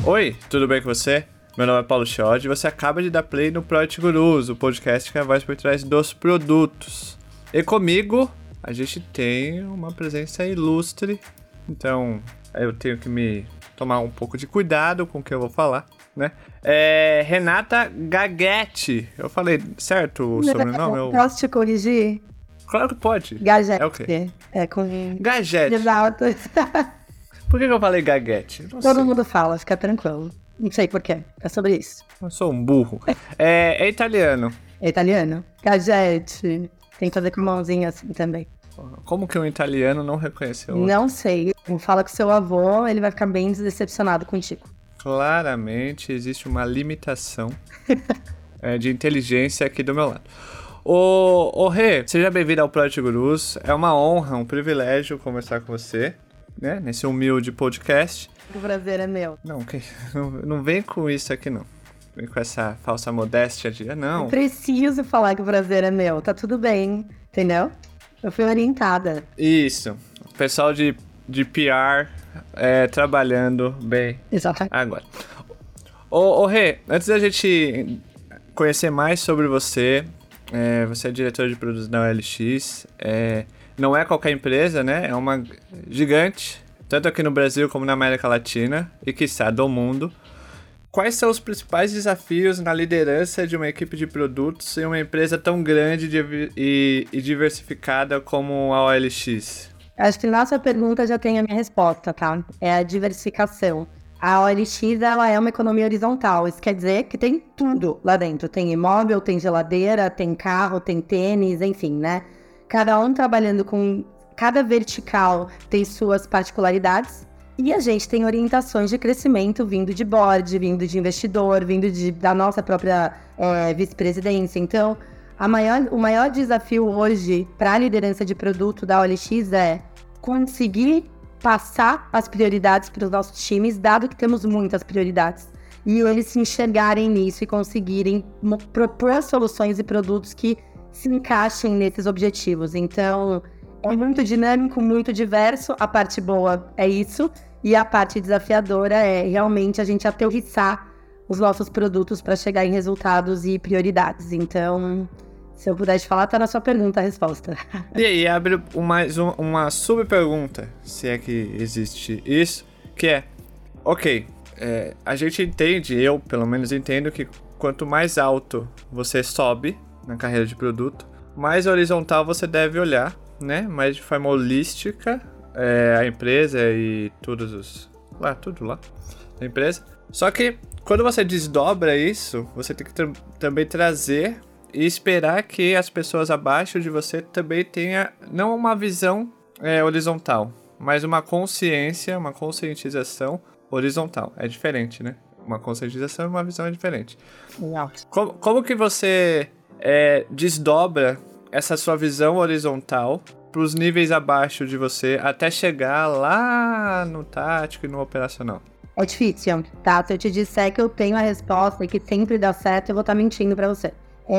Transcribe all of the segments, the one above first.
Oi, tudo bem com você? Meu nome é Paulo Chiodi e você acaba de dar play no Product Gurus, o podcast que é a voz por trás dos produtos. E comigo, a gente tem uma presença ilustre, então eu tenho que me tomar um pouco de cuidado com o que eu vou falar, né? Renata Gagetti. Eu falei certo o sobrenome? Posso te corrigir? Claro que pode. Gagetti. É o quê? É com... Gagetti. Exato. Por que eu falei Gagetti? Todo mundo fala, fica tranquilo. Não sei por quê. É sobre isso. Eu sou um burro. É italiano. É italiano? Gagetti. Tem que fazer com mãozinha assim também. Como que um italiano não reconheceu? Não sei. Fala com seu avô, ele vai ficar bem decepcionado contigo. Claramente existe uma limitação de inteligência aqui do meu lado. Ô Rê, seja bem-vindo ao Product Gurus. É uma honra, um privilégio conversar com você, né? Nesse humilde podcast. O prazer é meu. Não vem com isso aqui, não. Vem com essa falsa modéstia de... Não. Eu preciso falar que o prazer é meu. Tá tudo bem, entendeu? Eu fui orientada. Isso. O pessoal de PR trabalhando bem. Exato. Agora. Ô Rê, antes da gente conhecer mais sobre você, você é diretor de produtos da OLX, não é qualquer empresa, né? É uma gigante, tanto aqui no Brasil como na América Latina e, quiçá, do mundo. Quais são os principais desafios na liderança de uma equipe de produtos em uma empresa tão grande e diversificada como a OLX? Acho que nossa pergunta já tem a minha resposta, tá? É a diversificação. A OLX, ela é uma economia horizontal. Isso quer dizer que tem tudo lá dentro. Tem imóvel, tem geladeira, tem carro, tem tênis, enfim, né? Cada um trabalhando com... Cada vertical tem suas particularidades. E a gente tem orientações de crescimento vindo de board, vindo de investidor, vindo da nossa própria vice-presidência. Então, o maior desafio hoje para a liderança de produto da OLX é conseguir passar as prioridades para os nossos times, dado que temos muitas prioridades. E eles se enxergarem nisso e conseguirem propor soluções e produtos que se encaixem nesses objetivos. Então, é muito dinâmico, muito diverso. A parte boa é isso. E a parte desafiadora é realmente a gente aterrissar os nossos produtos para chegar em resultados e prioridades. Então, se eu puder te falar, tá na sua pergunta a resposta. E aí abre mais uma subpergunta, se é que existe isso, que é, a gente entende, eu pelo menos entendo que quanto mais alto você sobe na carreira de produto, mais horizontal você deve olhar, né? Mais de forma holística, a empresa e tudo lá da empresa. Só que quando você desdobra isso, você tem que também trazer e esperar que as pessoas abaixo de você também tenham não uma visão horizontal, mas uma conscientização horizontal. É diferente, né? Uma conscientização e uma visão é diferente. Como que você desdobra essa sua visão horizontal para os níveis abaixo de você até chegar lá no tático e no operacional? É difícil, tá? Se eu te disser que eu tenho a resposta e que sempre dá certo, eu vou estar mentindo para você.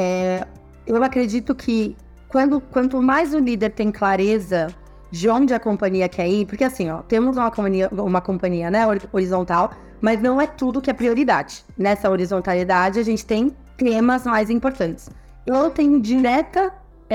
Eu acredito que quanto mais o líder tem clareza de onde a companhia quer ir, porque assim, temos uma companhia, né, horizontal, mas não é tudo que é prioridade. Nessa horizontalidade, a gente tem temas mais importantes. Eu tenho direto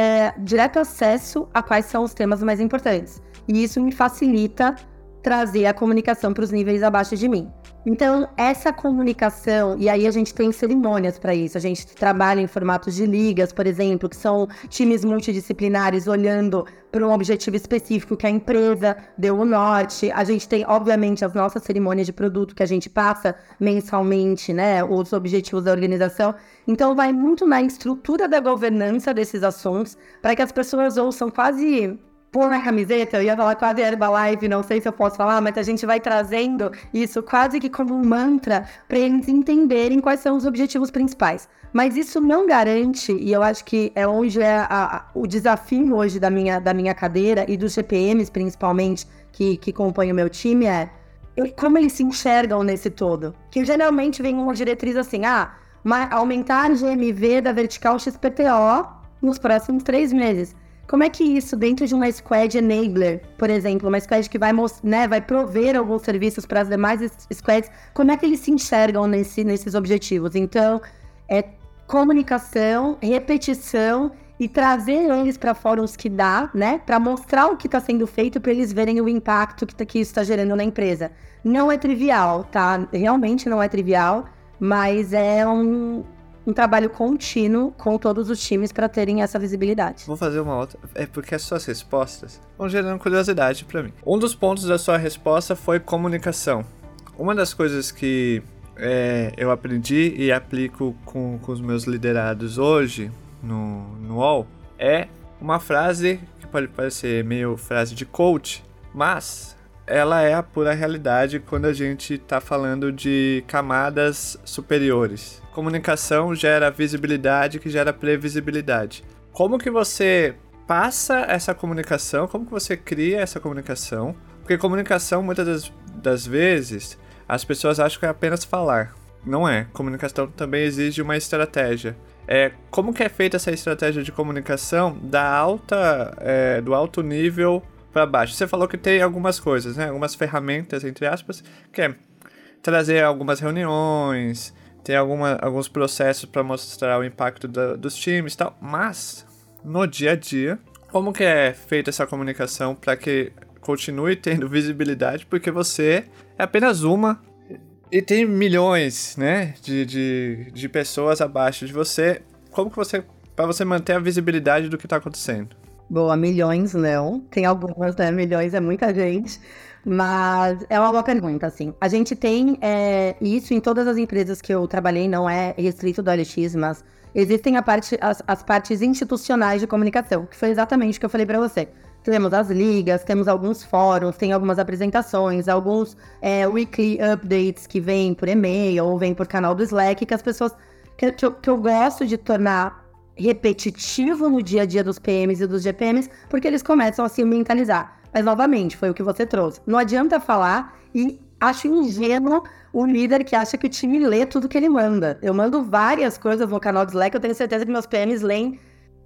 acesso a quais são os temas mais importantes. E isso me facilita trazer a comunicação para os níveis abaixo de mim. Então, essa comunicação, e aí a gente tem cerimônias para isso, a gente trabalha em formatos de ligas, por exemplo, que são times multidisciplinares olhando para um objetivo específico que a empresa deu o norte. A gente tem, obviamente, as nossas cerimônias de produto que a gente passa mensalmente, né, os objetivos da organização. Então, vai muito na estrutura da governança desses assuntos, para que as pessoas ouçam quase... pôr na camiseta, eu ia falar quase Herbalife, não sei se eu posso falar, mas a gente vai trazendo isso quase que como um mantra para eles entenderem quais são os objetivos principais. Mas isso não garante, e eu acho que é onde o desafio hoje da minha cadeira e dos GPMs principalmente, que compõem o meu time, como eles se enxergam nesse todo. Que geralmente vem uma diretriz assim, aumentar GMV da vertical XPTO nos próximos 3 meses. como é que isso, dentro de uma squad enabler, por exemplo, uma squad que vai, né, vai prover alguns serviços para as demais squads, como é que eles se enxergam nesses objetivos? Então, é comunicação, repetição e trazer eles para fóruns que dá, né, para mostrar o que está sendo feito, para eles verem o impacto que isso está gerando na empresa. Não é trivial, tá? Realmente não é trivial, mas é um trabalho contínuo com todos os times para terem essa visibilidade. Vou fazer uma outra, porque as suas respostas vão gerando curiosidade para mim. Um dos pontos da sua resposta foi comunicação. Uma das coisas que eu aprendi e aplico com os meus liderados hoje no UOL é uma frase que pode parecer meio frase de coach, mas ela é a pura realidade quando a gente está falando de camadas superiores. Comunicação gera visibilidade, que gera previsibilidade. Como que você passa essa comunicação? Como que você cria essa comunicação? Porque comunicação, muitas das vezes, as pessoas acham que é apenas falar. Não é. Comunicação também exige uma estratégia. Como que é feita essa estratégia de comunicação do alto nível para baixo? Você falou que tem algumas coisas, né? Algumas ferramentas, entre aspas, que é trazer algumas reuniões, tem alguns processos para mostrar o impacto dos times e tal, mas no dia a dia, como que é feita essa comunicação para que continue tendo visibilidade, porque você é apenas uma e tem milhões, né, de pessoas abaixo de você. Como que para você manter a visibilidade do que está acontecendo? Boa, milhões não. Tem algumas, né? Milhões é muita gente. Mas é uma boa pergunta, assim. A gente tem isso em todas as empresas que eu trabalhei, não é restrito do OLX, mas existem as partes institucionais de comunicação, que foi exatamente o que eu falei para você. Temos as ligas, temos alguns fóruns, tem algumas apresentações, alguns weekly updates que vêm por e-mail ou vêm por canal do Slack, que as pessoas... que eu gosto de tornar repetitivo no dia a dia dos PMs e dos GPMs, porque eles começam a se mentalizar. Mas, novamente, foi o que você trouxe. Não adianta falar e acho ingênuo o líder que acha que o time lê tudo que ele manda. Eu mando várias coisas no canal do Slack, eu tenho certeza que meus PMs leem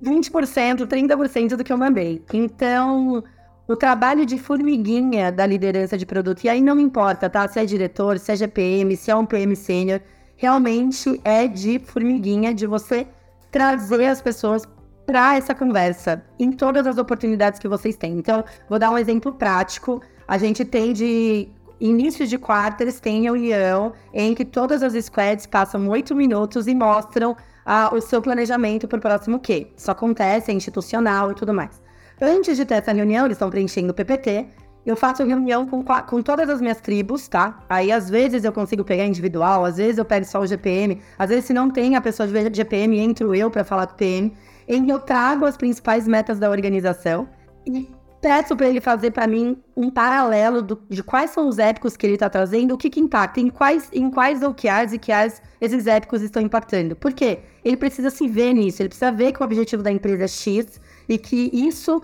20%, 30% do que eu mandei. Então, o trabalho de formiguinha da liderança de produto, e aí não importa, tá? Se é diretor, se é GPM, se é um PM sênior, realmente é de formiguinha, de você trazer as pessoas para essa conversa em todas as oportunidades que vocês têm. Então, vou dar um exemplo prático. A gente tem de início de quarters, tem reunião em que todas as squads passam 8 minutos e mostram o seu planejamento para o próximo quê. Isso acontece, é institucional e tudo mais. Antes de ter essa reunião, eles estão preenchendo o PPT, eu faço reunião com todas as minhas tribos, tá? Aí, às vezes, eu consigo pegar individual, às vezes eu pego só o GPM, às vezes, se não tem a pessoa de GPM, entro eu para falar com o PM, em eu trago as principais metas da organização e peço para ele fazer para mim um paralelo de quais são os épicos que ele está trazendo, o que impacta, em quais OKRs e QRs esses épicos estão impactando. Por quê? Ele precisa se ver nisso, ele precisa ver que o objetivo da empresa é X e que isso...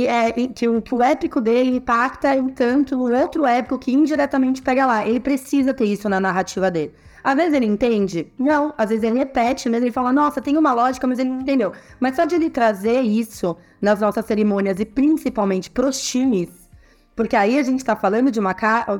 que o épico dele impacta em tanto no outro épico que indiretamente pega lá. Ele precisa ter isso na narrativa dele. Às vezes ele entende? Não. Às vezes ele repete, mesmo ele fala, nossa, tem uma lógica, mas ele não entendeu. Mas só de ele trazer isso nas nossas cerimônias e principalmente pros times, porque aí a gente tá falando de uma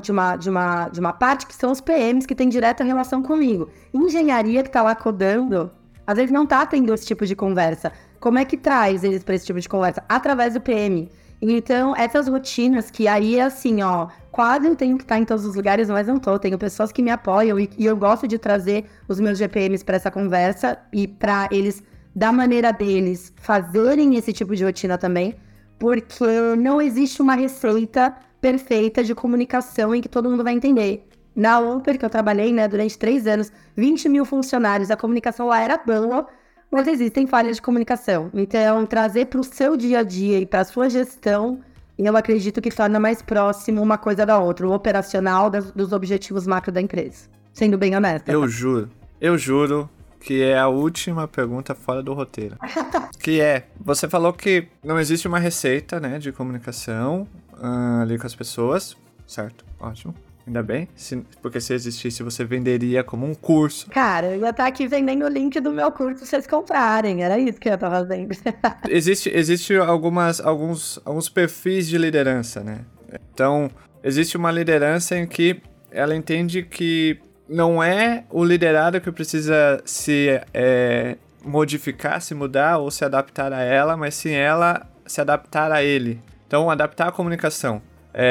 parte que são os PMs que tem direta relação comigo. Engenharia que tá lá codando, às vezes não tá tendo esse tipo de conversa. Como é que traz eles para esse tipo de conversa? Através do PM. Então, essas rotinas que aí é assim, ó, quase eu tenho que estar em todos os lugares, mas não tô. Tenho pessoas que me apoiam e eu gosto de trazer os meus GPMs para essa conversa e para eles, da maneira deles, fazerem esse tipo de rotina também, porque não existe uma receita perfeita de comunicação em que todo mundo vai entender. Na Uber, que eu trabalhei, né, durante 3 anos, 20 mil funcionários, a comunicação lá era boa, mas existem falhas de comunicação. Então, trazer para o seu dia a dia e para a sua gestão, eu acredito que torna mais próximo uma coisa da outra, o operacional dos objetivos macro da empresa. Sendo bem honesta. Eu juro que é a última pergunta fora do roteiro. Que você falou que não existe uma receita, né, de comunicação ali com as pessoas, certo? Ótimo. Ainda bem, porque se existisse, você venderia como um curso. Cara, eu ia estar aqui vendendo o link do meu curso pra vocês comprarem. Era isso que eu ia estar fazendo. Existe alguns perfis de liderança, né? Então, existe uma liderança em que ela entende que não é o liderado que precisa se modificar, se mudar ou se adaptar a ela, mas sim ela se adaptar a ele. Então, adaptar a comunicação.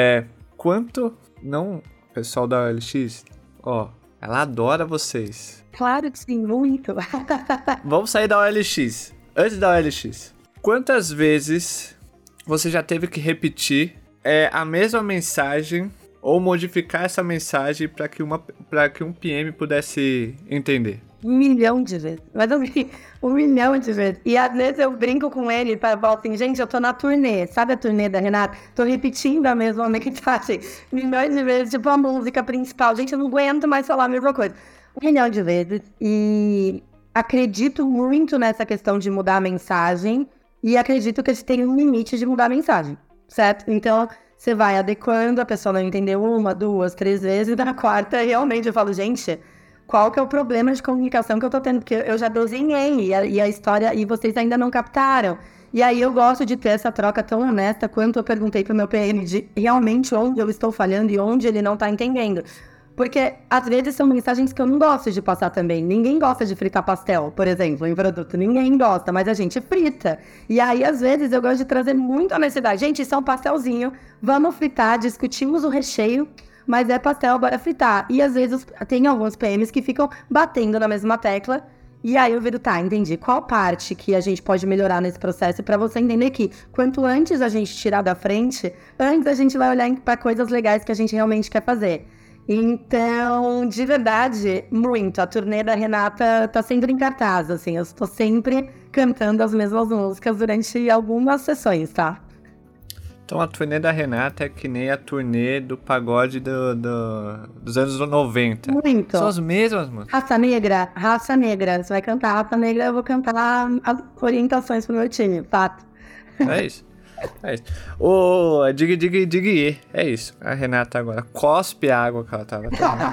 Pessoal da OLX, ela adora vocês. Claro que sim, muito. Vamos sair da OLX. Antes da OLX, quantas vezes você já teve que repetir a mesma mensagem ou modificar essa mensagem para que um PM pudesse entender? 1 milhão de vezes. Mas eu vi 1 milhão de vezes. E às vezes eu brinco com ele para falar assim, gente, eu tô na turnê. Sabe a turnê da Renata? Tô repetindo a mesma mensagem milhões de vezes, tipo a música principal. Gente, eu não aguento mais falar a mesma coisa. 1 milhão de vezes. E acredito muito nessa questão de mudar a mensagem. E acredito que a gente tem um limite de mudar a mensagem, certo? Então, você vai adequando, a pessoa não entendeu 1, 2, 3 vezes. E na quarta, realmente, eu falo, gente... Qual que é o problema de comunicação que eu tô tendo? Porque eu já desenhei e a história, e vocês ainda não captaram. E aí eu gosto de ter essa troca tão honesta quanto eu perguntei pro meu PM de realmente onde eu estou falhando e onde ele não tá entendendo. Porque às vezes são mensagens que eu não gosto de passar também. Ninguém gosta de fritar pastel, por exemplo, em produto. Ninguém gosta, mas a gente frita. E aí, às vezes, eu gosto de trazer muito honestidade. Gente, isso é um pastelzinho, vamos fritar, discutimos o recheio, mas é pastel, bora fritar. E às vezes tem alguns PMs que ficam batendo na mesma tecla. E aí eu viro, tá, entendi. Qual parte que a gente pode melhorar nesse processo pra você entender que quanto antes a gente tirar da frente, antes a gente vai olhar pra coisas legais que a gente realmente quer fazer. Então, de verdade, muito. A turnê da Renata tá sempre em cartaz, assim. Eu estou sempre cantando as mesmas músicas durante algumas sessões, tá? Então a turnê da Renata é que nem a turnê do pagode dos anos 90. Muito. São as mesmas, mano. Raça Negra. Você vai cantar Raça Negra, eu vou cantar as orientações pro meu time, fato. É isso. Ô, dig, é isso. A Renata agora cospe a água que ela tava.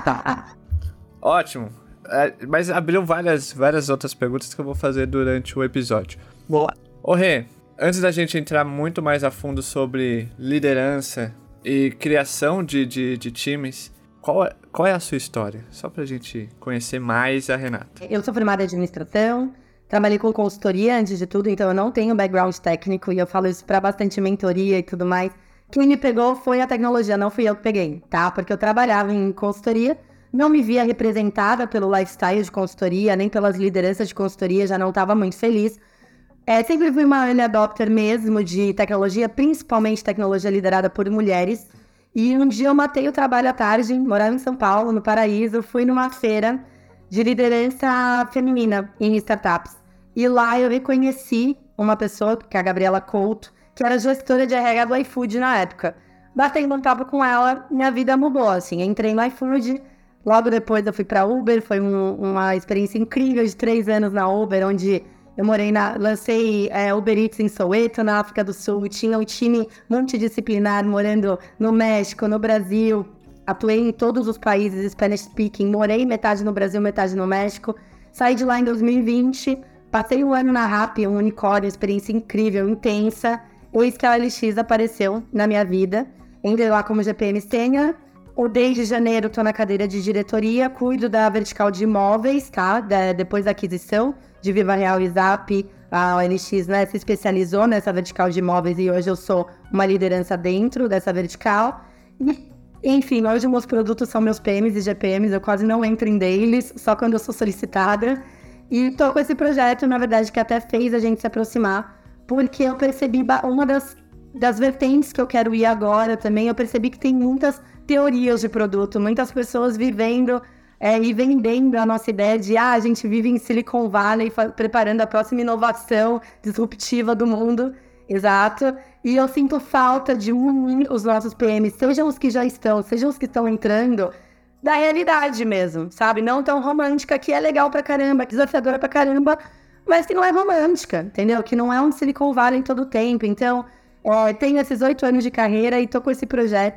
Ótimo. Mas abriu várias outras perguntas que eu vou fazer durante o episódio. Boa. Ô, Rê. Antes da gente entrar muito mais a fundo sobre liderança e criação de times, qual é a sua história? Só pra gente conhecer mais a Renata. Eu sou formada em administração, trabalhei com consultoria antes de tudo, então eu não tenho background técnico e eu falo isso pra bastante mentoria e tudo mais. Quem me pegou foi a tecnologia, não fui eu que peguei, tá? Porque eu trabalhava em consultoria, não me via representada pelo lifestyle de consultoria, nem pelas lideranças de consultoria, já não estava muito feliz. Sempre fui uma early adopter mesmo de tecnologia, principalmente tecnologia liderada por mulheres. E um dia eu matei o trabalho à tarde, morava em São Paulo, no Paraíso, fui numa feira de liderança feminina em startups. E lá eu reconheci uma pessoa, que é a Gabriela Couto, que era gestora de RH do iFood na época. Batendo um papo com ela, minha vida mudou, assim. Entrei no iFood, logo depois eu fui para Uber, foi uma experiência incrível de 3 anos na Uber, onde... Eu lancei Uber Eats em Soweto, na África do Sul, tinha um time multidisciplinar morando no México, no Brasil, atuei em todos os países Spanish speaking, morei metade no Brasil, metade no México, saí de lá em 2020, passei um ano na Rappi, um unicórnio, experiência incrível, intensa, eis que a OLX apareceu na minha vida, entrei lá como GPM sênior, desde janeiro estou na cadeira de diretoria, cuido da vertical de imóveis, tá? Depois da aquisição de Viva Real e Zap, a OLX, né, se especializou nessa vertical de imóveis e hoje eu sou uma liderança dentro dessa vertical. E, enfim, hoje meus produtos são meus PMs e GPMs, eu quase não entro em deles, só quando eu sou solicitada. E estou com esse projeto, na verdade, que até fez a gente se aproximar, porque eu percebi uma das vertentes que eu quero ir agora também, eu percebi que tem muitas teorias de produto, muitas pessoas vivendo e vendendo a nossa ideia de a gente vive em Silicon Valley preparando a próxima inovação disruptiva do mundo, exato, e eu sinto falta de unir os nossos PMs, sejam os que já estão, sejam os que estão entrando, da realidade mesmo, sabe, não tão romântica, que é legal pra caramba, desafiadora pra caramba, mas que não é romântica, entendeu, que não é um Silicon Valley todo o tempo, então tenho esses 8 anos de carreira e tô com esse projeto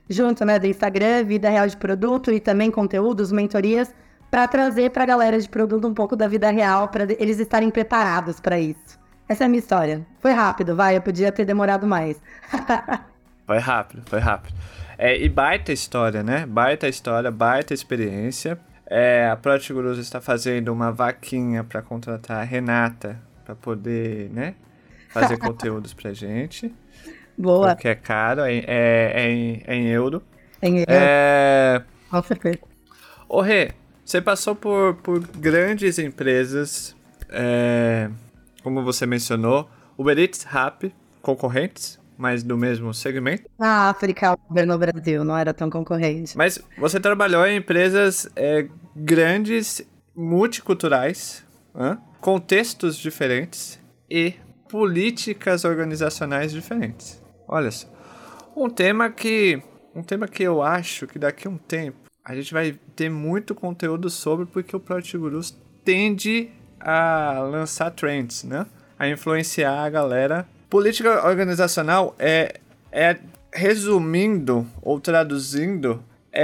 junto, né, do Instagram, vida real de produto e também conteúdos, mentorias, para trazer para a galera de produto um pouco da vida real, para eles estarem preparados para isso. Essa é a minha história. Foi rápido, eu podia ter demorado mais. Foi rápido. E baita história, né? Baita história, baita experiência. A Project Gurus está fazendo uma vaquinha para contratar a Renata para poder, né, fazer conteúdos pra gente. Boa. Porque é caro, é em euro. Em euro. Com certeza. Ô Rê, você passou por grandes empresas, como você mencionou, Uber Eats, Rappi, concorrentes, mas do mesmo segmento. A África, Uber no Brasil, não era tão concorrente. Mas você trabalhou em empresas grandes, multiculturais, contextos diferentes e políticas organizacionais diferentes. Olha só. Um tema que eu acho que daqui a um tempo a gente vai ter muito conteúdo sobre, porque o Project Gurus tende a lançar trends, né? A influenciar a galera. Política organizacional resumindo ou traduzindo,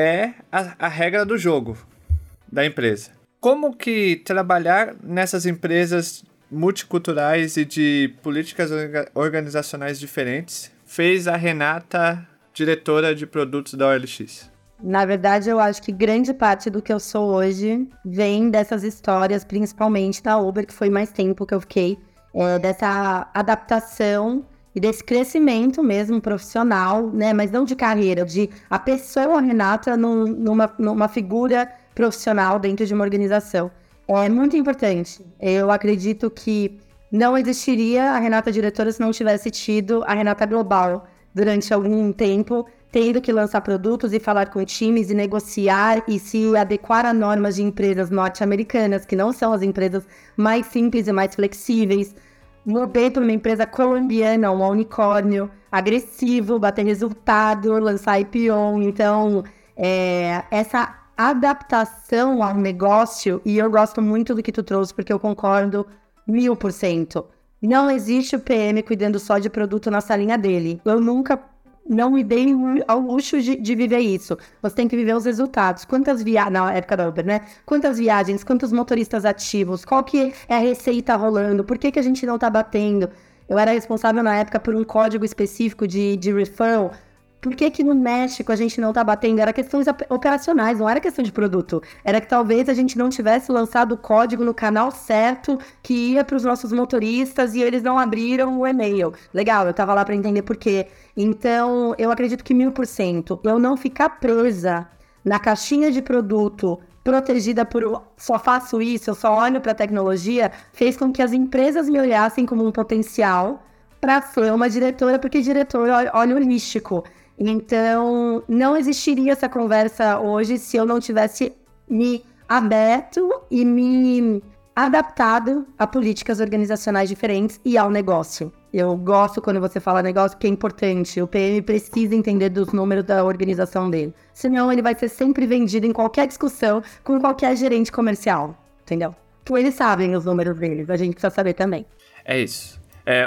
a regra do jogo da empresa. Como que trabalhar nessas empresas multiculturais e de políticas organizacionais diferentes fez a Renata diretora de produtos da OLX? Na verdade, eu acho que grande parte do que eu sou hoje vem dessas histórias, principalmente da Uber, que foi mais tempo que eu fiquei, dessa adaptação e desse crescimento mesmo profissional, né? Mas não de carreira, de a pessoa Renata numa figura profissional dentro de uma organização. É muito importante. Eu acredito que não existiria a Renata diretora se não tivesse tido a Renata global durante algum tempo, tendo que lançar produtos e falar com times e negociar e se adequar a normas de empresas norte-americanas, que não são as empresas mais simples e mais flexíveis. Mudei para uma empresa colombiana, um unicórnio, agressivo, bater resultado, lançar IPO. Então, essa adaptação ao negócio, e eu gosto muito do que tu trouxe, porque eu concordo 1000%. Não existe o PM cuidando só de produto na salinha dele. Eu nunca não me dei ao luxo de viver isso. Você tem que viver os resultados. Quantas viagens, na época da Uber, né? Quantas viagens, quantos motoristas ativos, qual que é a receita rolando, por que a gente não tá batendo? Eu era responsável na época por um código específico de referral. Por que no México a gente não tá batendo? Era questões operacionais, não era questão de produto. Era que talvez a gente não tivesse lançado o código no canal certo que ia para os nossos motoristas e eles não abriram o e-mail. Legal, eu tava lá para entender por quê. Então, eu acredito que 1000%. Eu não ficar presa na caixinha de produto protegida por só faço isso, eu só olho para a tecnologia, fez com que as empresas me olhassem como um potencial para ser uma diretora, porque diretor olha holístico. Então, não existiria essa conversa hoje se eu não tivesse me aberto e me adaptado a políticas organizacionais diferentes e ao negócio. Eu gosto quando você fala negócio, porque é importante. O PM precisa entender dos números da organização dele. Senão, ele vai ser sempre vendido em qualquer discussão com qualquer gerente comercial. Entendeu? Porque eles sabem os números deles, a gente precisa saber também. É isso.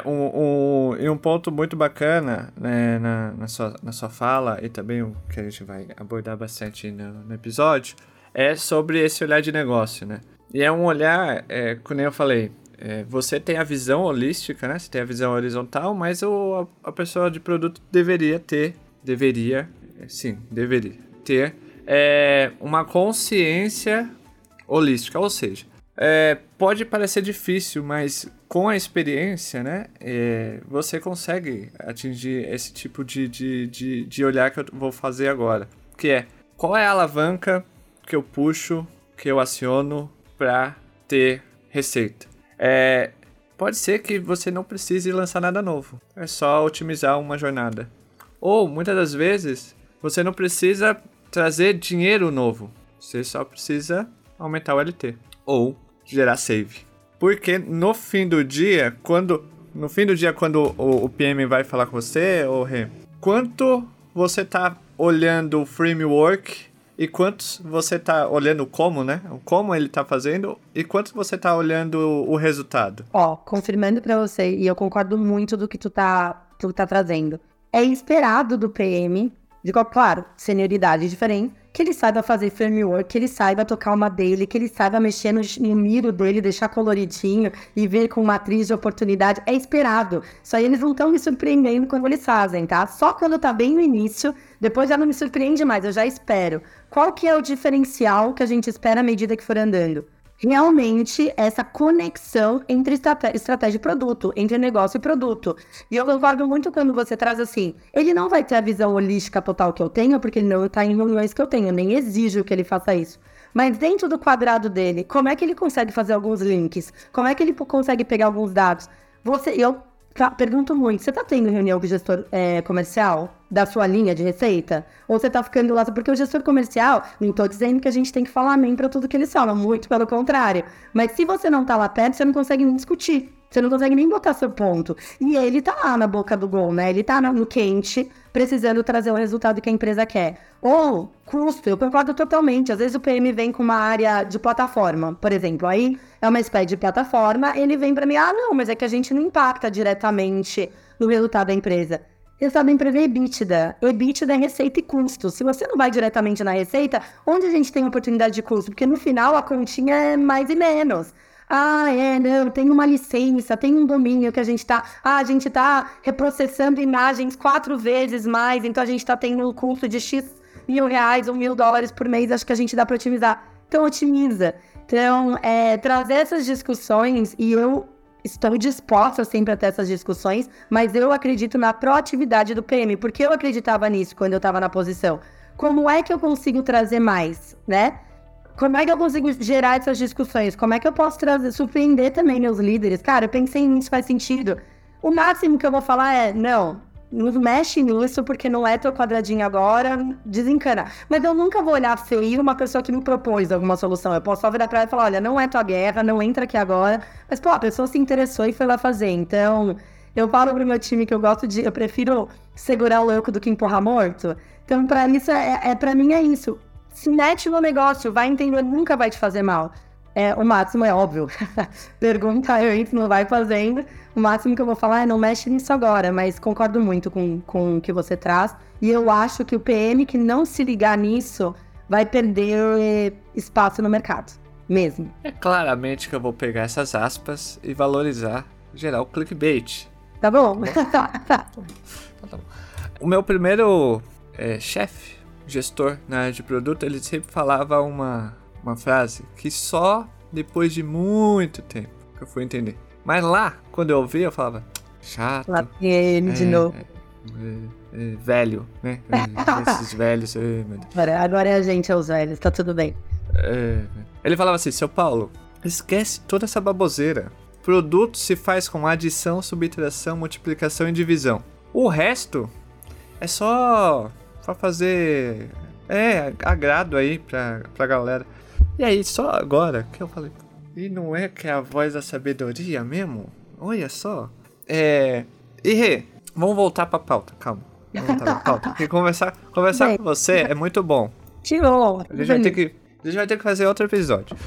Um ponto muito bacana, né, na sua fala, e também o que a gente vai abordar bastante no episódio, é sobre esse olhar de negócio, né? E é um olhar, como eu falei, você tem a visão holística, né? Você tem a visão horizontal, mas a pessoa de produto deveria ter uma consciência holística, ou seja, pode parecer difícil, mas com a experiência, né, você consegue atingir esse tipo de olhar que eu vou fazer agora, que é, qual é a alavanca que eu puxo, que eu aciono para ter receita? Pode ser que você não precise lançar nada novo, é só otimizar uma jornada. Ou, muitas das vezes, você não precisa trazer dinheiro novo, você só precisa aumentar o LT, ou gerar save. Porque no fim do dia, quando o PM vai falar com você, quanto você tá olhando o framework e quantos você tá olhando como, né? Como ele tá fazendo e quanto você tá olhando o resultado. Confirmando pra você, e eu concordo muito do que tu tá trazendo. É esperado do PM claro, senioridade diferente, que ele saiba fazer framework, que ele saiba tocar uma daily, que ele saiba mexer no miro dele, deixar coloridinho e ver com matriz de oportunidade. É esperado. Isso aí eles não estão me surpreendendo quando eles fazem, tá? Só quando tá bem no início, depois já não me surpreende mais, eu já espero. Qual que é o diferencial que a gente espera à medida que for andando? Realmente, essa conexão entre estratégia e produto, entre negócio e produto. E eu concordo muito quando você traz assim, ele não vai ter a visão holística total que eu tenho, porque ele não está em reuniões que eu tenho, eu nem exijo que ele faça isso. Mas dentro do quadrado dele, como é que ele consegue fazer alguns links? Como é que ele consegue pegar alguns dados? Eu pergunto muito, você está tendo reunião com o gestor comercial da sua linha de receita? Ou você está ficando lá? Porque o gestor comercial, não estou dizendo que a gente tem que falar amém para tudo que eles falam, muito pelo contrário. Mas se você não está lá perto, você não consegue nem discutir. Você não consegue nem botar seu ponto. E ele tá lá na boca do gol, né? Ele tá no quente, precisando trazer o resultado que a empresa quer. Ou custo, eu concordo totalmente. Às vezes o PM vem com uma área de plataforma, por exemplo. Aí é uma espécie de plataforma, ele vem para mim, não, mas é que a gente não impacta diretamente no resultado da empresa. O resultado da empresa é EBITDA. EBITDA é receita e custo. Se você não vai diretamente na receita, onde a gente tem oportunidade de custo? Porque no final a continha é mais e menos. Não, tem uma licença, tem um domínio que a gente tá reprocessando imagens 4 vezes mais, então a gente tá tendo um custo de X mil-reais ou $1.000 por mês, acho que a gente dá para otimizar. Então, otimiza. Então, trazer essas discussões, e eu estou disposta sempre a ter essas discussões, mas eu acredito na proatividade do PM, porque eu acreditava nisso quando eu estava na posição. Como é que eu consigo trazer mais, né? Como é que eu consigo gerar essas discussões? Como é que eu posso surpreender também meus líderes? Cara, eu pensei nisso, faz sentido. O máximo que eu vou falar é, não mexe nisso, porque não é teu quadradinho agora, desencana. Mas eu nunca vou olhar feio uma pessoa que me propôs alguma solução. Eu posso só virar pra ela e falar, olha, não é tua guerra, não entra aqui agora. Mas, a pessoa se interessou e foi lá fazer. Então, eu falo pro meu time que eu prefiro segurar o louco do que empurrar morto. Então, pra mim é isso. Se mete no negócio, vai entender, nunca vai te fazer mal. O máximo é óbvio. Pergunta eu entro, não vai fazendo. O máximo que eu vou falar é não mexe nisso agora, mas concordo muito com o que você traz. E eu acho que o PM que não se ligar nisso vai perder espaço no mercado, mesmo. É claramente que eu vou pegar essas aspas e valorizar, gerar o clickbait. Tá bom? Tá bom. O meu primeiro chefe, gestor na área de produto, ele sempre falava uma frase que só depois de muito tempo que eu fui entender. Mas lá, quando eu ouvi, eu falava, chato. Lá tem ele de novo. Velho, né? Esses velhos. Meu Deus. Agora é a gente, é os velhos, tá tudo bem. Ele falava assim, seu Paulo, esquece toda essa baboseira. Produto se faz com adição, subtração, multiplicação e divisão. O resto é só fazer agrado aí pra galera. E aí, só agora que eu falei, e não é que é a voz da sabedoria mesmo? Olha só. Rê, vamos voltar pra pauta, calma. Vamos voltar pra pauta. Porque conversar com você é muito bom. Tirou. A gente vai ter que fazer outro episódio.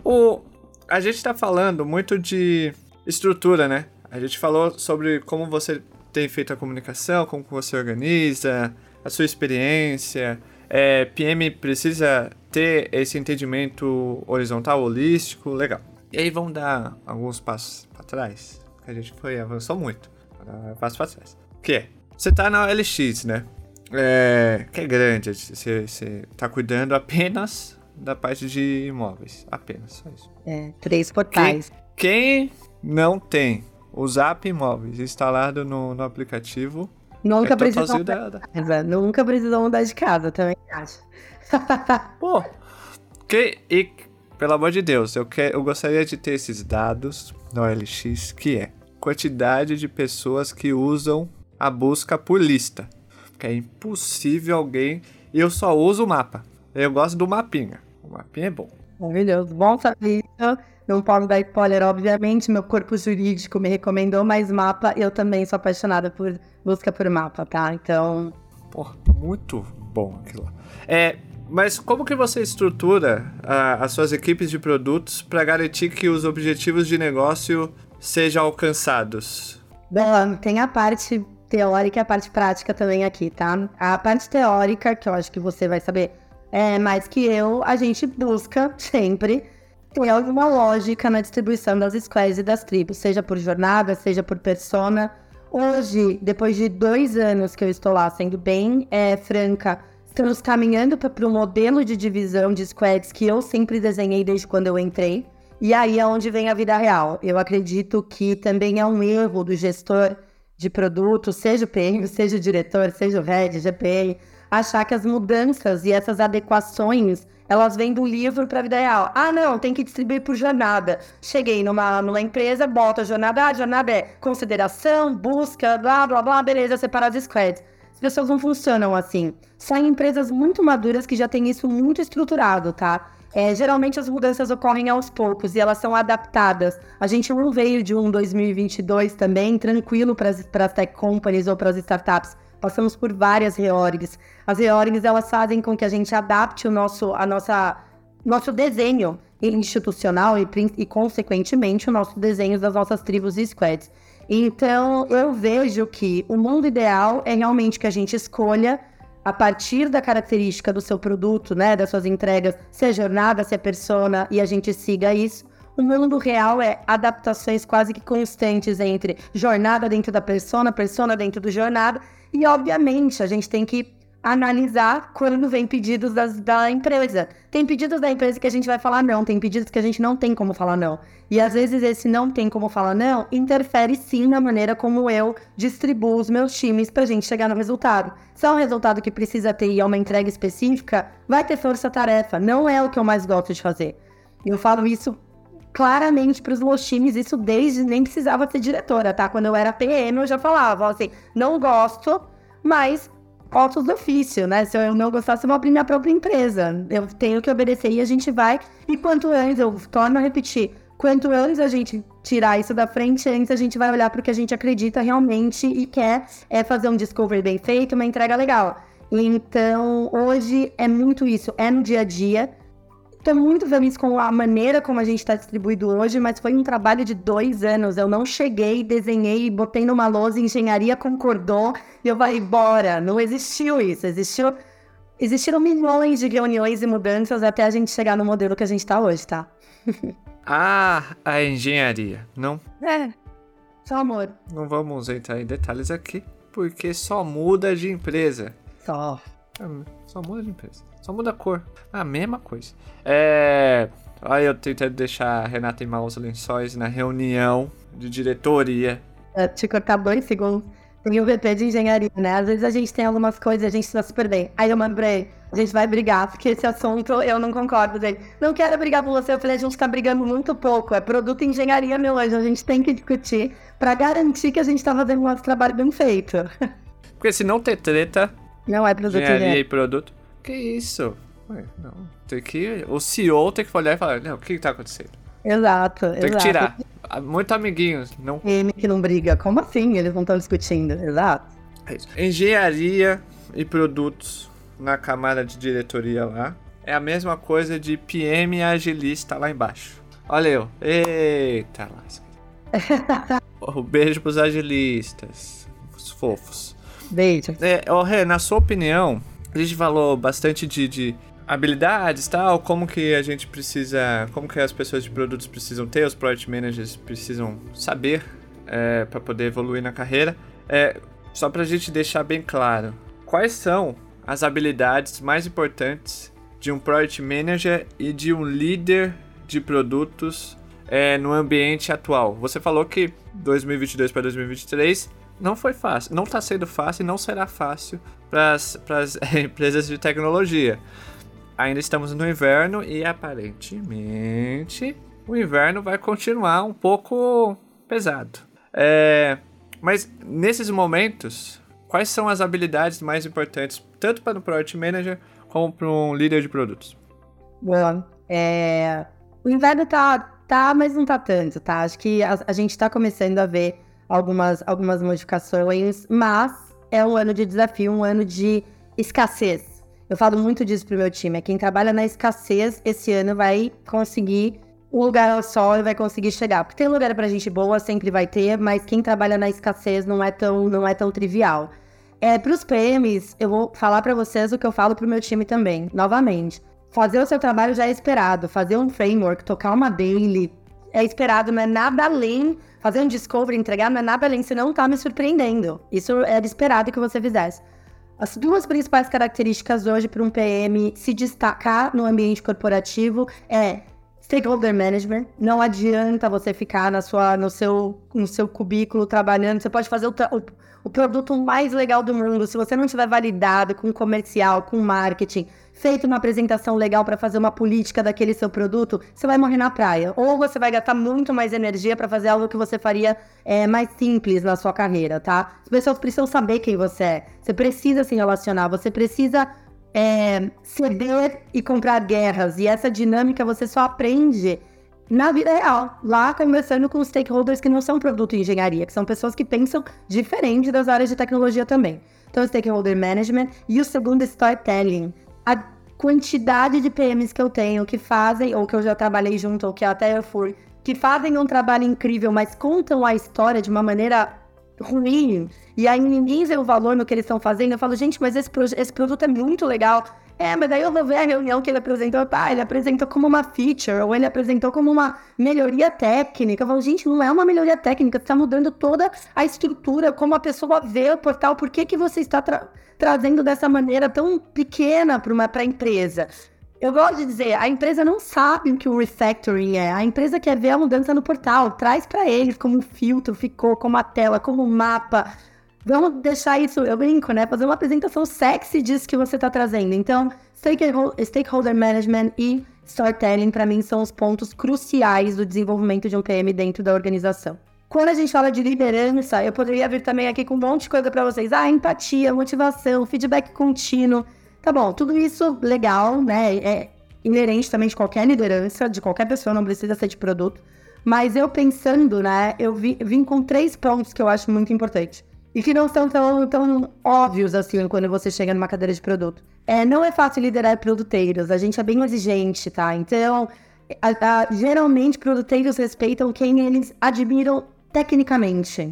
A gente tá falando muito de estrutura, né? A gente falou sobre como você tem feito a comunicação, como você organiza, a sua experiência. PM precisa ter esse entendimento horizontal, holístico, legal. E aí vamos dar alguns passos para trás, que a gente avançou muito. Passos para trás. Que é, você tá na OLX, né? Que é grande, você tá cuidando apenas da parte de imóveis, apenas, só isso. 3 portais. Quem não tem o Zap Imóveis instalado no aplicativo... Nunca precisou mudar de casa, também acho. Pô, pelo amor de Deus, eu gostaria de ter esses dados no OLX, que é quantidade de pessoas que usam a busca por lista. Porque é impossível alguém... Eu só uso o mapa. Eu gosto do mapinha. O mapinha é bom. Maravilhoso. Bom saber isso. Não posso dar spoiler, obviamente. Meu corpo jurídico me recomendou, mas mapa, eu também sou apaixonada por busca por mapa, tá? Então... Pô, muito bom aquilo lá. Mas como que você estrutura as suas equipes de produtos para garantir que os objetivos de negócio sejam alcançados? Bom, tem a parte teórica e a parte prática também aqui, tá? A parte teórica, que eu acho que você vai saber mais que eu, a gente busca sempre ter alguma lógica na distribuição das squads e das tribos, seja por jornada, seja por persona. Hoje, depois de 2 anos que eu estou lá, sendo bem franca, estamos caminhando para o modelo de divisão de squads que eu sempre desenhei desde quando eu entrei. E aí é onde vem a vida real. Eu acredito que também é um erro do gestor de produto, seja o PM, seja o diretor, seja o head, GPM, achar que as mudanças e essas adequações, elas vêm do livro para a vida real. Ah, não, tem que distribuir por jornada. Cheguei numa empresa, bota a jornada é consideração, busca, blá, blá, blá, beleza, separar as squads. As pessoas não funcionam assim. Saem empresas muito maduras que já têm isso muito estruturado, tá? Geralmente as mudanças ocorrem aos poucos e elas são adaptadas. A gente não veio de 2022 também tranquilo para as tech companies ou para as startups. Passamos por várias reorgs. As reorgs, elas fazem com que a gente adapte o nosso desenho institucional e, consequentemente, o nosso desenho das nossas tribos e squads. Então, eu vejo que o mundo ideal é realmente que a gente escolha a partir da característica do seu produto, né, das suas entregas, se é jornada, se é persona, e a gente siga isso. O mundo real é adaptações quase que constantes entre jornada dentro da persona, persona dentro do jornada, e obviamente a gente tem que analisar quando vem pedidos da empresa. Tem pedidos da empresa que a gente vai falar não, tem pedidos que a gente não tem como falar não. E às vezes esse não tem como falar não interfere sim na maneira como eu distribuo os meus times pra gente chegar no resultado. Se é um resultado que precisa ter e é uma entrega específica, vai ter força-tarefa. Não é o que eu mais gosto de fazer. Eu falo isso claramente para os meus times, isso desde nem precisava ser diretora, tá? Quando eu era PM eu já falava assim, não gosto, mas autos do ofício, né? Se eu não gostasse, eu vou abrir minha própria empresa. Eu tenho que obedecer e a gente vai. E quanto antes, eu torno a repetir, quanto antes a gente tirar isso da frente, antes a gente vai olhar para o que a gente acredita realmente e quer fazer um discovery bem feito, uma entrega legal. Então, hoje é muito isso, é no dia a dia. Estou muito feliz com a maneira como a gente está distribuído hoje, mas foi um trabalho de 2 anos. Eu não cheguei, desenhei, botei numa lousa, engenharia concordou e eu falei, bora. Não existiu isso. Existiram milhões de reuniões e mudanças até a gente chegar no modelo que a gente está hoje, tá? A engenharia, não? Só amor. Não vamos entrar em detalhes aqui, porque só muda de empresa. Só muda de empresa. Só muda a cor. A mesma coisa. Aí eu tentando deixar a Renata em maus lençóis na reunião de diretoria. Te cortar 2 segundos. Tem o VP de engenharia, né? Às vezes a gente tem algumas coisas e a gente tá super bem. Aí eu mando pra ele, a gente vai brigar, porque esse assunto eu não concordo dele. Não quero brigar com você. Eu falei, a gente tá brigando muito pouco. É produto e engenharia, meu anjo. A gente tem que discutir pra garantir que a gente tá fazendo o nosso trabalho bem feito. Porque se não ter treta... Não é produto engenharia e produto. Que isso? Ué, não. Tem que... O CEO tem que olhar e falar, não, o que tá acontecendo? Exato. Tem que tirar. Muito amiguinhos. Não... M que não briga. Como assim? Eles não estão discutindo. Exato. É isso. Engenharia e produtos na camada de diretoria lá é a mesma coisa de PM e agilista lá embaixo. Olha eu. Eita lasca. Beijo pros agilistas. Os fofos. Beijo. Rê, na sua opinião, a gente falou bastante de habilidades e tal, como que a gente precisa, como que as pessoas de produtos precisam ter, os product managers precisam saber para poder evoluir na carreira. Só pra gente deixar bem claro, quais são as habilidades mais importantes de um product manager e de um líder de produtos no ambiente atual? Você falou que 2022 para 2023 não foi fácil, não está sendo fácil e não será fácil para as empresas de tecnologia. Ainda estamos no inverno e aparentemente o inverno vai continuar um pouco pesado. Mas nesses momentos, quais são as habilidades mais importantes, tanto para o Product Manager como para um líder de produtos? Bom, o inverno tá, mas não tá tanto, tá? Acho que a gente tá começando a ver algumas modificações, mas é um ano de desafio, um ano de escassez. Eu falo muito disso pro meu time, quem trabalha na escassez esse ano vai conseguir um lugar só e vai conseguir chegar. Porque tem lugar pra gente boa, sempre vai ter, mas quem trabalha na escassez não é tão trivial. Para os PMs, eu vou falar para vocês o que eu falo pro meu time também, novamente. Fazer o seu trabalho já é esperado, fazer um framework, tocar uma daily, é esperado, não é nada além, fazer um discovery, entregar, não é nada além, você não tá me surpreendendo. Isso era esperado que você fizesse. As duas principais características hoje para um PM se destacar no ambiente corporativo é stakeholder management. Não adianta você ficar no seu cubículo trabalhando. Você pode fazer o produto mais legal do mundo. Se você não tiver validado com comercial, com marketing, feito uma apresentação legal para fazer uma política daquele seu produto, você vai morrer na praia. Ou você vai gastar muito mais energia para fazer algo que você faria mais simples na sua carreira, tá? As pessoas precisam saber quem você é. Você precisa se relacionar, você precisa ceder e comprar guerras. E essa dinâmica você só aprende na vida real, lá conversando com stakeholders que não são produto e engenharia, que são pessoas que pensam diferente das áreas de tecnologia também. Então, stakeholder management. E o segundo, storytelling. A quantidade de PMs que eu tenho que fazem, ou que eu já trabalhei junto, ou que até eu fui, que fazem um trabalho incrível, mas contam a história de uma maneira ruim, e aí ninguém vê o valor no que eles estão fazendo. Eu falo, gente, mas esse produto é muito legal. Mas daí eu vou ver a reunião que ele apresentou, ele apresentou como uma feature, ou ele apresentou como uma melhoria técnica. Eu falo, gente, não é uma melhoria técnica, você está mudando toda a estrutura, como a pessoa vê o portal, por que você está trazendo dessa maneira tão pequena para a empresa? Eu gosto de dizer, a empresa não sabe o que o refactoring é, a empresa quer ver a mudança no portal, traz para eles como um filtro, ficou, como a tela, como um mapa. Vamos deixar isso, eu brinco, né? Fazer uma apresentação sexy disso que você está trazendo. Então, stakeholder management e storytelling, para mim, são os pontos cruciais do desenvolvimento de um PM dentro da organização. Quando a gente fala de liderança, eu poderia vir também aqui com um monte de coisa para vocês. Empatia, motivação, feedback contínuo. Tá bom, tudo isso legal, né? É inerente também de qualquer liderança, de qualquer pessoa, não precisa ser de produto. Mas eu pensando, né? Eu vim com 3 pontos que eu acho muito importantes. E que não são tão óbvios assim quando você chega numa cadeira de produto. Não é fácil liderar produteiros, a gente é bem exigente, tá? Então, geralmente produteiros respeitam quem eles admiram tecnicamente.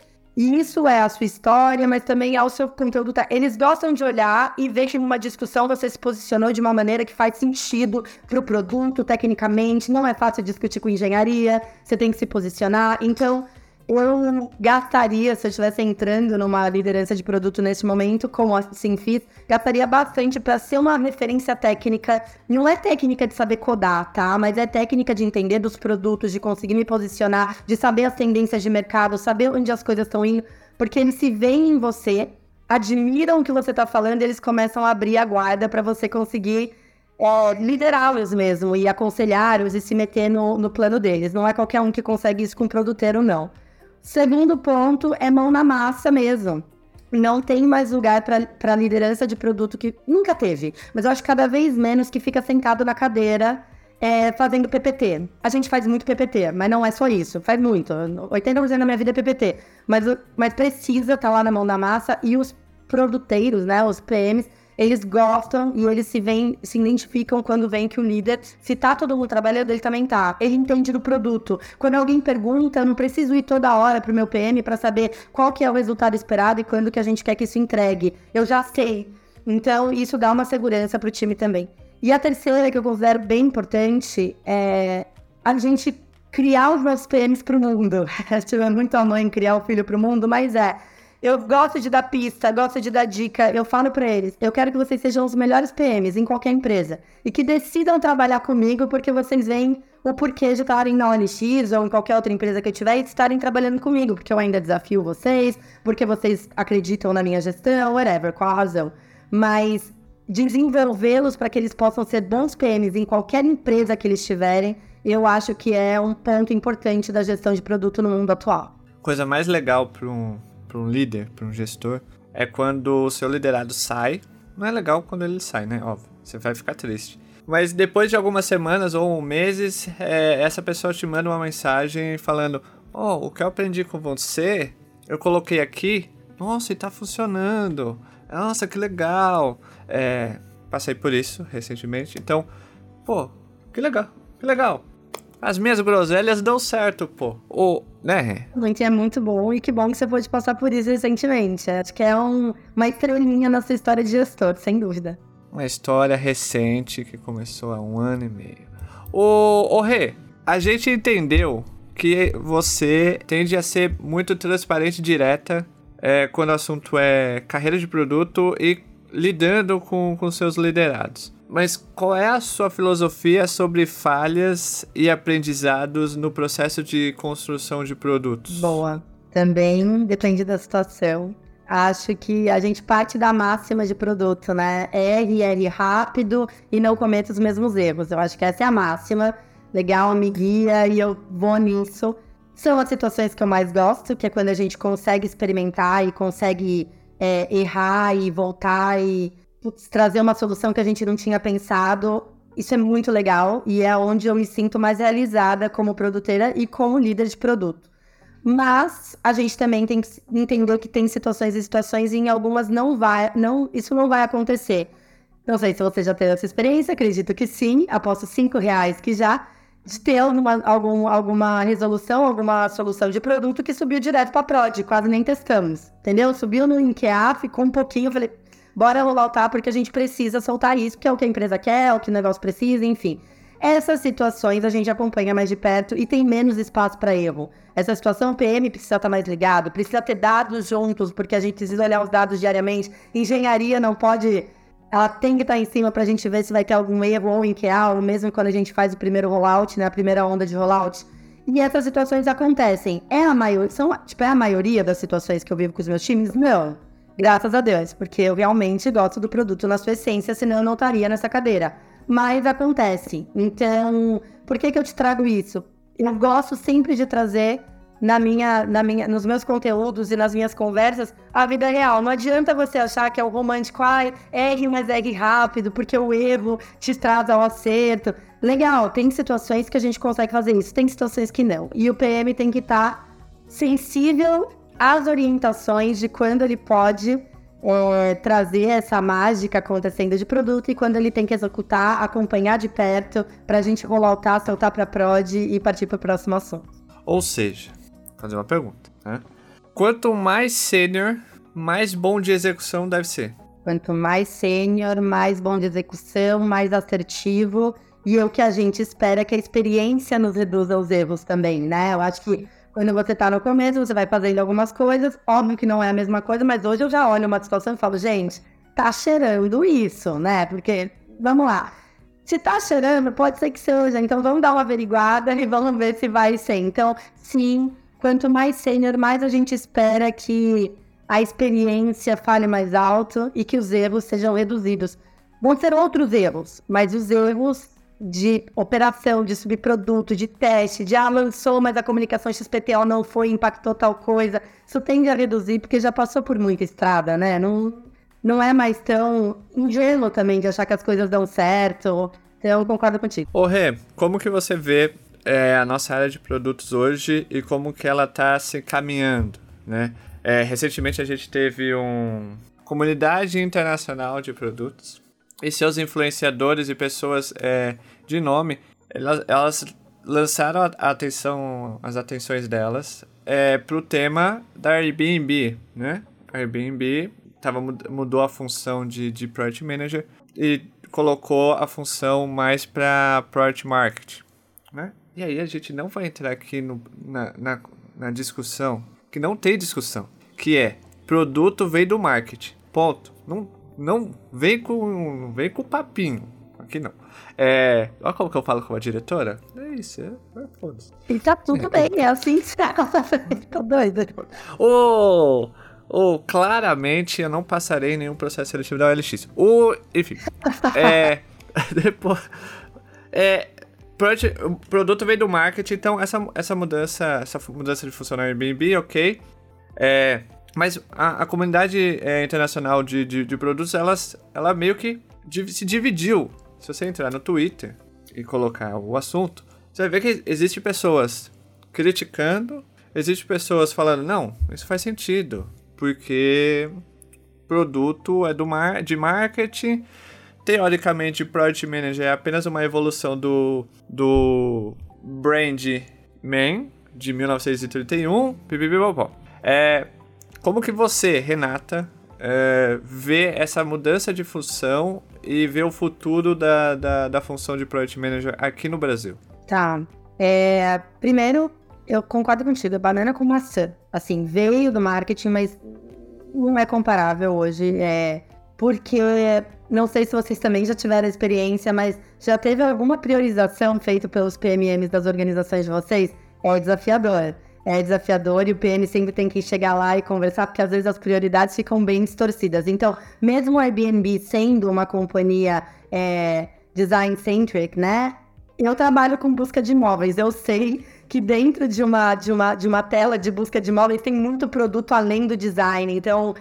E isso é a sua história, mas também é o seu conteúdo. Tá? Eles gostam de olhar e ver que numa discussão você se posicionou de uma maneira que faz sentido para o produto, tecnicamente. Não é fácil discutir com engenharia, você tem que se posicionar. Então, eu gastaria, se eu estivesse entrando numa liderança de produto nesse momento, como assim fiz, gastaria bastante para ser uma referência técnica. Não é técnica de saber codar, tá? Mas é técnica de entender dos produtos, de conseguir me posicionar, de saber as tendências de mercado, saber onde as coisas estão indo, porque eles se veem em você, admiram o que você está falando e eles começam a abrir a guarda para você conseguir liderá-los mesmo e aconselhá-los e se meter no plano deles. Não é qualquer um que consegue isso com produteiro, não. Segundo ponto é mão na massa mesmo. Não tem mais lugar para liderança de produto, que nunca teve. Mas eu acho cada vez menos que fica sentado na cadeira fazendo PPT. A gente faz muito PPT, mas não é só isso. Faz muito. 80% da minha vida é PPT. Mas precisa estar lá na mão da massa. E os produteiros, né, os PMs, eles gostam e eles se identificam quando veem que o líder, se tá todo mundo trabalhando, ele também tá. Ele entende do produto. Quando alguém pergunta, eu não preciso ir toda hora pro meu PM para saber qual que é o resultado esperado e quando que a gente quer que isso entregue. Eu já sei. Então, isso dá uma segurança pro time também. E a terceira, que eu considero bem importante, é a gente criar os nossos PMs pro mundo. Eu tive muito a mãe criar o filho pro mundo, mas eu gosto de dar pista, gosto de dar dica, eu falo pra eles, eu quero que vocês sejam os melhores PMs em qualquer empresa e que decidam trabalhar comigo porque vocês veem o porquê de estarem na OLX ou em qualquer outra empresa que eu tiver e de estarem trabalhando comigo, porque eu ainda desafio vocês, porque vocês acreditam na minha gestão, whatever, qual a razão. Mas desenvolvê-los para que eles possam ser bons PMs em qualquer empresa que eles tiverem, eu acho que é um ponto importante da gestão de produto no mundo atual. Coisa mais legal para um líder, para um gestor, é quando o seu liderado sai. Não é legal quando ele sai, né? Óbvio, você vai ficar triste. Mas depois de algumas semanas ou meses, essa pessoa te manda uma mensagem falando: o que eu aprendi com você, eu coloquei aqui, nossa, e tá funcionando. Nossa, que legal. Passei por isso recentemente, então, que legal. As minhas groselhas dão certo, pô. Né? Gente, é muito bom e que bom que você pôde passar por isso recentemente. Acho que é uma estrelinha na sua história de gestor, sem dúvida. Uma história recente que começou há 1 ano e meio. Ô Rê, a gente entendeu que você tende a ser muito transparente e direta quando o assunto é carreira de produto e lidando com seus liderados. Mas qual é a sua filosofia sobre falhas e aprendizados no processo de construção de produtos? Boa. Também depende da situação. Acho que a gente parte da máxima de produto, né? R rápido e não cometa os mesmos erros. Eu acho que essa é a máxima. Legal, me guia e eu vou nisso. São as situações que eu mais gosto, que é quando a gente consegue experimentar e consegue errar e voltar e trazer uma solução que a gente não tinha pensado. Isso é muito legal e é onde eu me sinto mais realizada como produteira e como líder de produto. Mas a gente também tem que entender que tem situações e situações e em algumas isso não vai acontecer. Não sei se você já teve essa experiência, acredito que sim, aposto R$5 que já, de ter alguma resolução, alguma solução de produto que subiu direto para prod, quase nem testamos, entendeu? Subiu no INQA, ficou um pouquinho, falei, bora rolar porque a gente precisa soltar isso, porque é o que a empresa quer, é o que o negócio precisa, enfim. Essas situações a gente acompanha mais de perto e tem menos espaço para erro. Essa situação, o PM precisa estar mais ligado, precisa ter dados juntos, porque a gente precisa olhar os dados diariamente. Engenharia não pode... Ela tem que estar em cima para a gente ver se vai ter algum erro ou em QA, ou mesmo quando a gente faz o primeiro rollout, né, a primeira onda de rollout. E essas situações acontecem. É a maioria das situações que eu vivo com os meus times? Não. Graças a Deus, porque eu realmente gosto do produto na sua essência, senão eu não estaria nessa cadeira. Mas acontece. Então, por que eu te trago isso? Eu gosto sempre de trazer nos meus conteúdos e nas minhas conversas a vida real. Não adianta você achar que é o romântico, erre, mas erre rápido, porque o erro te traz ao acerto. Legal, tem situações que a gente consegue fazer isso, tem situações que não. E o PM tem que estar sensível às orientações de quando ele pode trazer essa mágica acontecendo de produto e quando ele tem que executar, acompanhar de perto pra gente rolloutar, soltar pra prod e partir pro próximo assunto. Ou seja, fazer uma pergunta, né? Quanto mais sênior, mais bom de execução deve ser. Quanto mais sênior, mais bom de execução, mais assertivo e o que a gente espera é que a experiência nos reduza os erros também, né? Eu acho que quando você tá no começo, você vai fazendo algumas coisas, óbvio que não é a mesma coisa, mas hoje eu já olho uma situação e falo, gente, tá cheirando isso, né? Porque, vamos lá, se tá cheirando, pode ser que seja, então vamos dar uma averiguada e vamos ver se vai ser. Então, sim, quanto mais sênior, mais a gente espera que a experiência fale mais alto e que os erros sejam reduzidos. Vão ser outros erros, mas os erros de operação, de subproduto, de teste, de lançou, mas a comunicação XPTO não foi, impactou tal coisa. Isso tende a reduzir, porque já passou por muita estrada, né? Não é mais tão ingênuo também de achar que as coisas dão certo. Então, eu concordo contigo. Ô Rê, como que você vê a nossa área de produtos hoje e como que ela tá se caminhando, né? Recentemente a gente teve uma comunidade internacional de produtos e seus influenciadores e pessoas de nome, elas lançaram as atenções delas para o tema da Airbnb, né? A Airbnb mudou a função de Product Manager e colocou a função mais para Product Marketing, né? E aí a gente não vai entrar aqui na discussão, que não tem discussão, que produto vem do marketing, ponto. Não vem com papinho. Aqui não. Olha como que eu falo com a diretora. É isso, foda-se. E tá tudo bem, é assim que você tô doida. Claramente eu não passarei nenhum processo seletivo da OLX. Enfim. Depois. O produto vem do marketing, então essa mudança de função na Airbnb, ok. Mas a comunidade internacional de produtos, ela meio que se dividiu. Se você entrar no Twitter e colocar o assunto, você vai ver que existem pessoas criticando, existem pessoas falando, não, isso faz sentido, porque produto é de marketing, teoricamente Product Manager é apenas uma evolução do Brand Man, de 1931, pipipipopó. Como que você, Renata, vê essa mudança de função e vê o futuro da função de Product Manager aqui no Brasil? Tá. Primeiro, eu concordo contigo, é banana com maçã. Assim, veio do marketing, mas não é comparável hoje. Porque, não sei se vocês também já tiveram experiência, mas já teve alguma priorização feita pelos PMMs das organizações de vocês? É desafiador. É desafiador e o PM sempre tem que chegar lá e conversar, porque às vezes as prioridades ficam bem distorcidas. Então, mesmo o Airbnb sendo uma companhia design-centric, né? Eu trabalho com busca de imóveis. Eu sei que dentro de uma tela de busca de imóveis tem muito produto além do design. Então,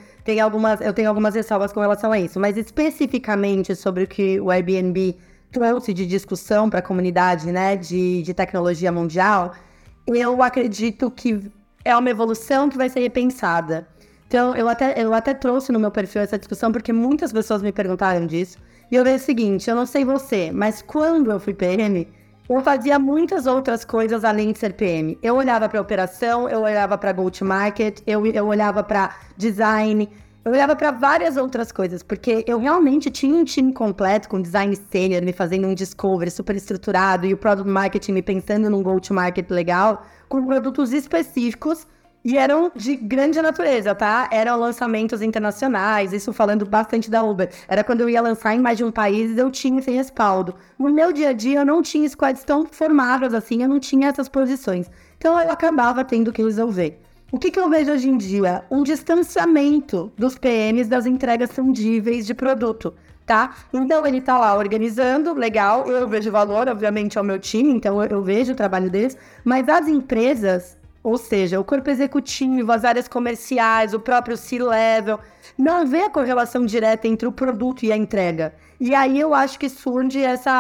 eu tenho algumas ressalvas com relação a isso. Mas especificamente sobre o que o Airbnb trouxe de discussão para a comunidade, né, de tecnologia mundial, eu acredito que é uma evolução que vai ser repensada. Então, eu até trouxe no meu perfil essa discussão, porque muitas pessoas me perguntaram disso. E eu vejo o seguinte, eu não sei você, mas quando eu fui PM, eu fazia muitas outras coisas além de ser PM. Eu olhava para operação, eu olhava para go-to-market, eu olhava para design, eu olhava para várias outras coisas, porque eu realmente tinha um time completo, com design senior, me fazendo um discovery super estruturado, e o product marketing me pensando num go-to-market legal, com produtos específicos, e eram de grande natureza, tá? Eram lançamentos internacionais, isso falando bastante da Uber. Era quando eu ia lançar em mais de um país, eu tinha esse respaldo. No meu dia a dia, eu não tinha squads tão formadas assim, eu não tinha essas posições. Então, eu acabava tendo que resolver. O que eu vejo hoje em dia? Um distanciamento dos PMs das entregas tangíveis de produto, tá? Então, ele tá lá organizando, legal, eu vejo valor, obviamente, ao meu time, então eu vejo o trabalho deles, mas as empresas, ou seja, o corpo executivo, as áreas comerciais, o próprio C-level, não vê a correlação direta entre o produto e a entrega. E aí eu acho que surge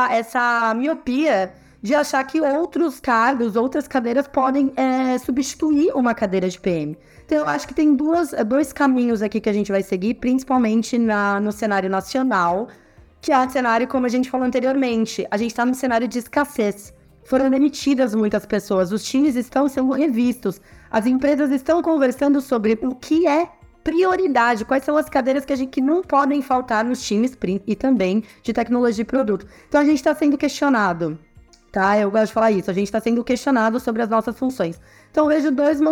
essa miopia de achar que outros cargos, outras cadeiras podem substituir uma cadeira de PM. Então, eu acho que tem dois caminhos aqui que a gente vai seguir, principalmente no cenário nacional, que é o cenário, como a gente falou anteriormente, a gente está num cenário de escassez. Foram demitidas muitas pessoas, os times estão sendo revistos, as empresas estão conversando sobre o que é prioridade, quais são as cadeiras que não podem faltar nos times e também de tecnologia e produto. Então, a gente está sendo questionado. Tá? Eu gosto de falar isso, a gente está sendo questionado sobre as nossas funções. Então, eu vejo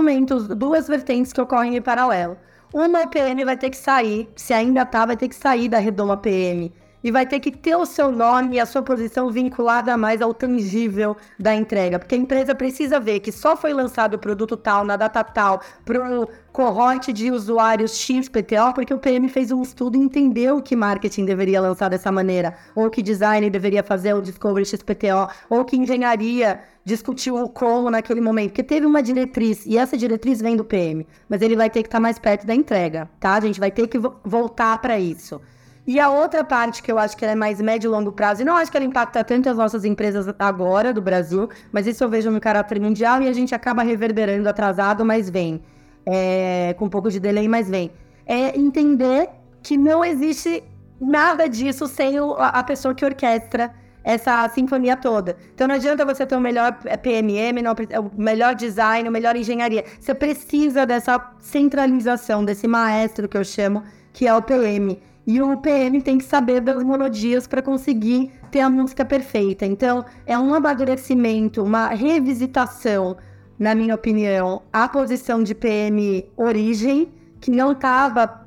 duas vertentes que ocorrem em paralelo. Uma, o PM vai ter que sair, se ainda vai ter que sair da redoma PM. E vai ter que ter o seu nome e a sua posição vinculada mais ao tangível da entrega. Porque a empresa precisa ver que só foi lançado o produto tal, na data tal, para o cohorte de usuários XPTO, porque o PM fez um estudo e entendeu que marketing deveria lançar dessa maneira, ou que design deveria fazer o Discovery XPTO, ou que engenharia discutiu o como naquele momento. Porque teve uma diretriz, e essa diretriz vem do PM. Mas ele vai ter que estar mais perto da entrega, tá? A gente vai ter que voltar para isso. E a outra parte que eu acho que ela é mais médio e longo prazo, e não acho que ela impacta tanto as nossas empresas agora do Brasil, mas isso eu vejo no caráter mundial e a gente acaba reverberando atrasado, mas vem. Com um pouco de delay, mas vem. É entender que não existe nada disso sem a pessoa que orquestra essa sinfonia toda. Então não adianta você ter o melhor PMM, o melhor design, a melhor engenharia. Você precisa dessa centralização, desse maestro que eu chamo, que é o PM. E o PM tem que saber das monodias para conseguir ter a música perfeita. Então, é um amadurecimento, uma revisitação, na minha opinião, a posição de PM origem, que não estava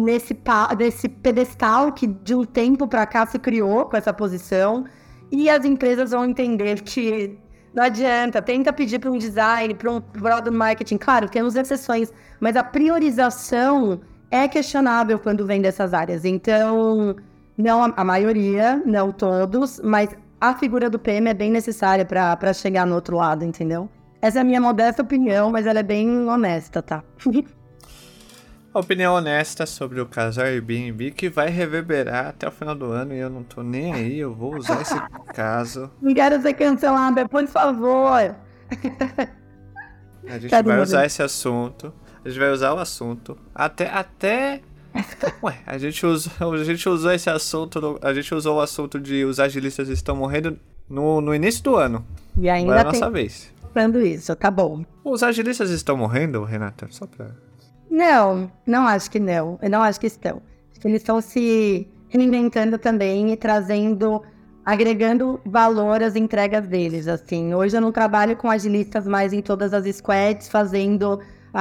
nesse pedestal que de um tempo para cá se criou com essa posição. E as empresas vão entender que não adianta, tenta pedir para um design, para um product marketing. Claro, temos exceções, mas a priorização é questionável quando vem dessas áreas. Então, não a maioria, não todos, mas a figura do PM é bem necessária para chegar no outro lado, entendeu? Essa é a minha modesta opinião, mas ela é bem honesta, tá? Opinião honesta sobre o caso Airbnb, que vai reverberar até o final do ano e eu não tô nem aí, eu vou usar esse caso. Não quero ser cancelada, por favor. A gente vai usar esse assunto. A gente vai usar o assunto até... Ué, a gente usou esse assunto, a gente usou o assunto de os agilistas estão morrendo no início do ano. E ainda agora é a nossa vez. Pensando isso, tá bom. Os agilistas estão morrendo, Renata? Só pra... Não acho que não. Eu não acho que estão. Acho que eles estão se reinventando também e trazendo, agregando valor às entregas deles, assim. Hoje eu não trabalho com agilistas mais em todas as squads, fazendo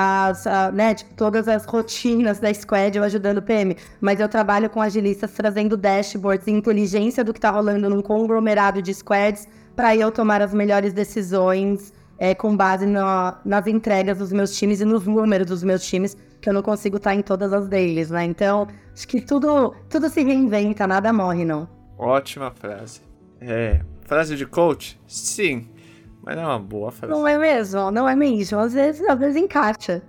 todas as rotinas da squad, eu ajudando o PM. Mas eu trabalho com agilistas trazendo dashboards e inteligência do que tá rolando num conglomerado de squads para eu tomar as melhores decisões com base nas entregas dos meus times e nos números dos meus times, que eu não consigo estar em todas as deles, né? Então, acho que tudo se reinventa, nada morre, não. Ótima frase. Frase de coach? Sim, mas não é uma boa frase. Não é mesmo. Às vezes encaixa.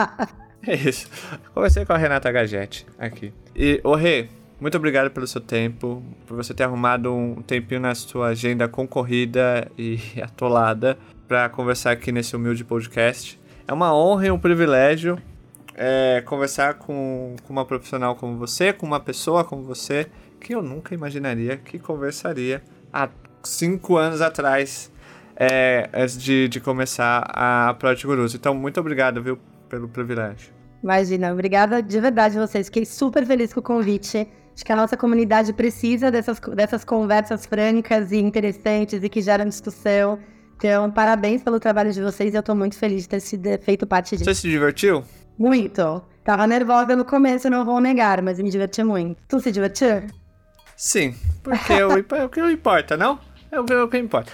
É isso. Conversei com a Renata Gagetti aqui. E, Rê, muito obrigado pelo seu tempo, por você ter arrumado um tempinho na sua agenda concorrida e atolada para conversar aqui nesse humilde podcast. É uma honra e um privilégio conversar com uma profissional como você, com uma pessoa como você, que eu nunca imaginaria que conversaria há 5 anos atrás, antes de começar a Product Gurus. Então, muito obrigado, viu, pelo privilégio. Imagina, obrigada de verdade a vocês. Fiquei super feliz com o convite. Acho que a nossa comunidade precisa dessas conversas francas e interessantes e que geram discussão. Então, parabéns pelo trabalho de vocês. Eu tô muito feliz de ter feito parte disso. Você se divertiu? Muito. Tava nervosa no começo, não vou negar, mas me diverti muito. Tu se divertiu? Sim, porque o que importa, não? É o que importa.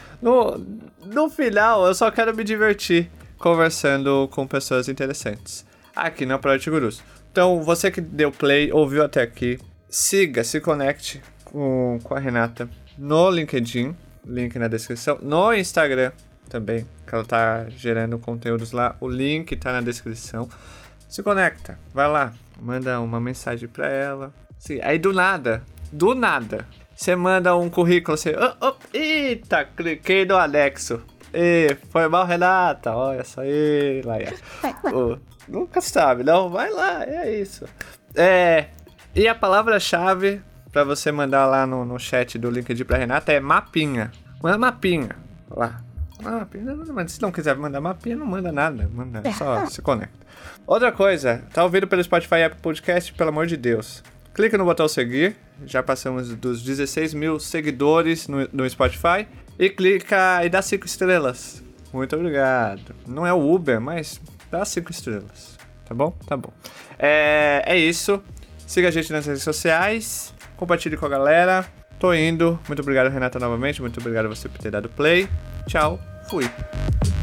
No final, eu só quero me divertir conversando com pessoas interessantes aqui na Product Gurus. Então, você que deu play, ouviu até aqui, se conecte com a Renata no LinkedIn, link na descrição, no Instagram também, que ela tá gerando conteúdos lá, o link tá na descrição. Se conecta, vai lá, manda uma mensagem pra ela. Sim, aí do nada, você manda um currículo, você... eita, cliquei no anexo. Foi mal, Renata, olha só aí, Laia. Nunca sabe, não, vai lá, é isso. E a palavra-chave pra você mandar lá no chat do LinkedIn pra Renata é mapinha. Manda mapinha, lá. Mas se não quiser mandar mapinha, não manda nada, só se conecta. Outra coisa, tá ouvindo pelo Spotify e Apple Podcast, pelo amor de Deus. Clica no botão seguir, já passamos dos 16 mil seguidores no Spotify. E clica e dá 5 estrelas. Muito obrigado. Não é o Uber, mas dá 5 estrelas. Tá bom? Tá bom. É isso. Siga a gente nas redes sociais. Compartilhe com a galera. Tô indo. Muito obrigado, Renata, novamente. Muito obrigado a você por ter dado play. Tchau. Fui.